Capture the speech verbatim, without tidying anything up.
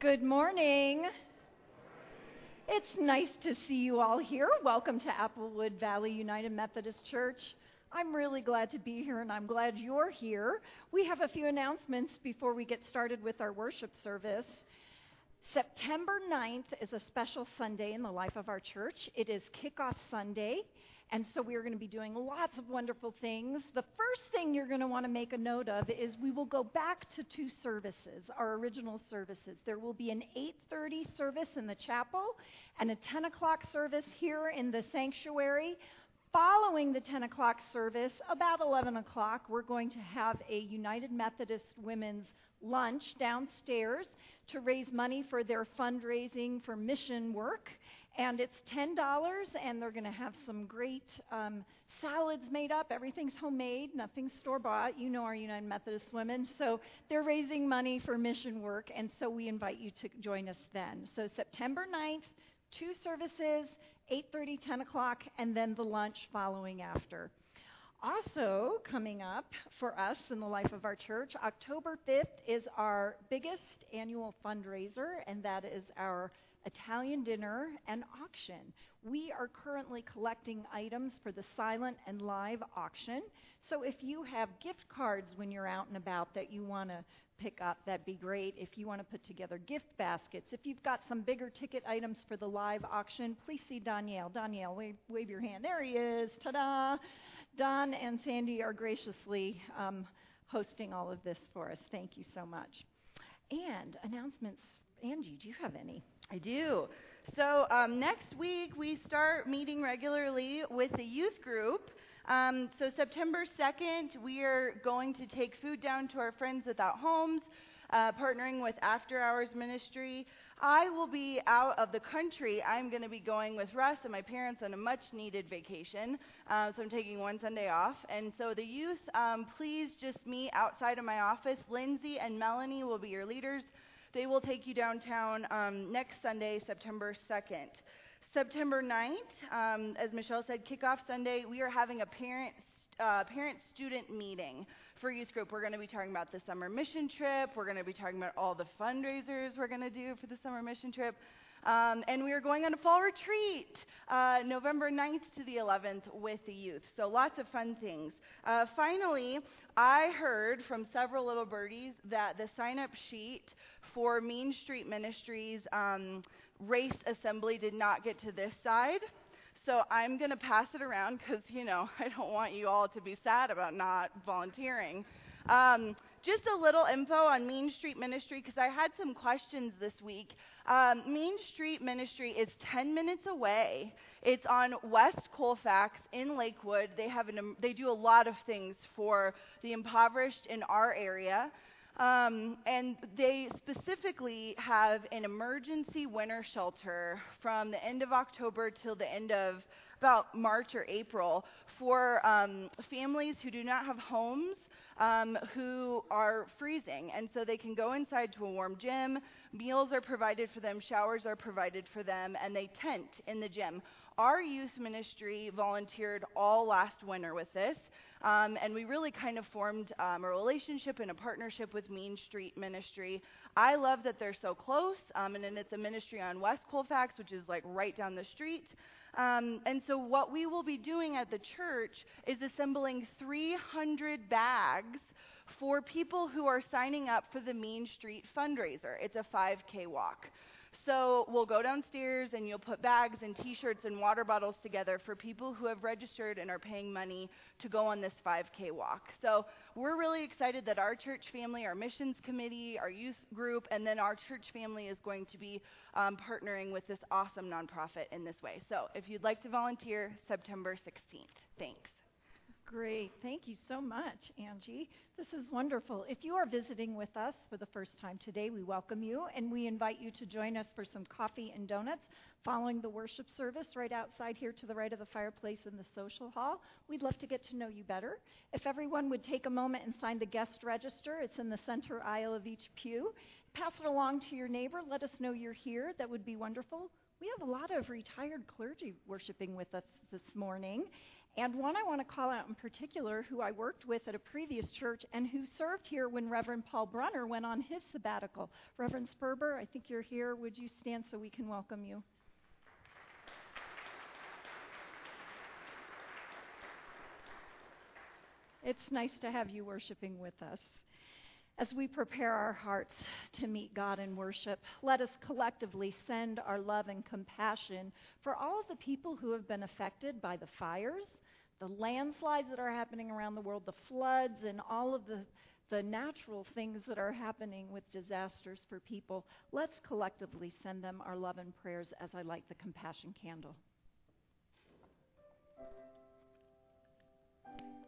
Good morning. It's nice to see you all here. Welcome to Applewood Valley United Methodist Church. I'm really glad to be here, and I'm glad you're here. We have a few announcements before we get started with our worship service. September ninth is a special Sunday in the life of our church. It is Kickoff Sunday, and so we are going to be doing lots of wonderful things. The first thing you're going to want to make a note of is we will go back to two services, our original services. There will be an eight thirty service in the chapel and a ten o'clock service here in the sanctuary. Following the ten o'clock service, about eleven o'clock, we're going to have a United Methodist Women's lunch downstairs to raise money for their fundraising for mission work. And it's ten dollars, and they're going to have some great um, salads made up. Everything's homemade, nothing's store-bought. You know our United Methodist women. So they're raising money for mission work, and so we invite you to join us then. So September ninth, two services, eight thirty, ten o'clock, and then the lunch following after. Also coming up for us in the life of our church, October fifth is our biggest annual fundraiser, and that is our Italian dinner and auction. We are currently collecting items for the silent and live auction. So if you have gift cards when you're out and about that you want to pick up, that'd be great. If you want to put together gift baskets, if you've got some bigger ticket items for the live auction, please see Danielle. Danielle, wave, wave your hand. There he is. Ta-da! Don and Sandy are graciously um, hosting all of this for us. Thank you so much. And announcements. Angie, do you have any? I do. So um, next week we start meeting regularly with the youth group. Um, so September second, we are going to take food down to our Friends Without Homes, uh, partnering with After Hours Ministry. I will be out of the country. I'm going to be going with Russ and my parents on a much-needed vacation. Uh, so I'm taking one Sunday off. And so the youth, um, please just meet outside of my office. Lindsay and Melanie will be your leaders. They will take you downtown um, next Sunday, September second. September ninth, um, as Michelle said, Kickoff Sunday, we are having a parent, uh, parent-student meeting for youth group. We're going to be talking about the summer mission trip. We're going to be talking about all the fundraisers we're going to do for the summer mission trip. Um, and we are going on a fall retreat, uh, November ninth to the eleventh with the youth. So lots of fun things. Uh, finally, I heard from several little birdies that the sign-up sheet for Mean Street Ministries um, race assembly did not get to this side. So I'm going to pass it around because, you know, I don't want you all to be sad about not volunteering. Um, just a little info on Mean Street Ministry, because I had some questions this week. Um, Mean Street Ministry is ten minutes away. It's on West Colfax in Lakewood. They have an, they do a lot of things for the impoverished in our area. Um, and they specifically have an emergency winter shelter from the end of October till the end of about March or April for um, families who do not have homes, um, who are freezing. And so they can go inside to a warm gym, meals are provided for them, showers are provided for them, and they tent in the gym. Our youth ministry volunteered all last winter with this. Um, and we really kind of formed um, a relationship and a partnership with Mean Street Ministry. I love that they're so close, um, and then it's a ministry on West Colfax, which is like right down the street. Um, and so what we will be doing at the church is assembling three hundred bags for people who are signing up for the Mean Street fundraiser. It's a five K walk. So we'll go downstairs and you'll put bags and t-shirts and water bottles together for people who have registered and are paying money to go on this five K walk. So we're really excited that our church family, our missions committee, our youth group, and then our church family is going to be um, partnering with this awesome nonprofit in this way. So if you'd like to volunteer, September sixteenth. Thanks. Great. Thank you so much, Angie. This is wonderful. If you are visiting with us for the first time today, we welcome you, and we invite you to join us for some coffee and donuts following the worship service right outside here to the right of the fireplace in the social hall. We'd love to get to know you better. If everyone would take a moment and sign the guest register, it's in the center aisle of each pew. Pass it along to your neighbor. Let us know you're here. That would be wonderful. We have a lot of retired clergy worshiping with us this morning. And one I want to call out in particular, who I worked with at a previous church and who served here when Reverend Paul Brunner went on his sabbatical. Reverend Sperber, I think you're here. Would you stand so we can welcome you? It's nice to have you worshiping with us. As we prepare our hearts to meet God in worship, let us collectively send our love and compassion for all of the people who have been affected by the fires, the landslides that are happening around the world, the floods, and all of the, the natural things that are happening with disasters for people. Let's collectively send them our love and prayers as I light the compassion candle.